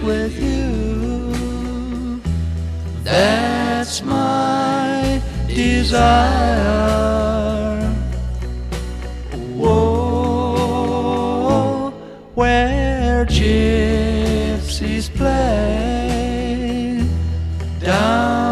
with you. That's my desire. Whoa, where gypsies play down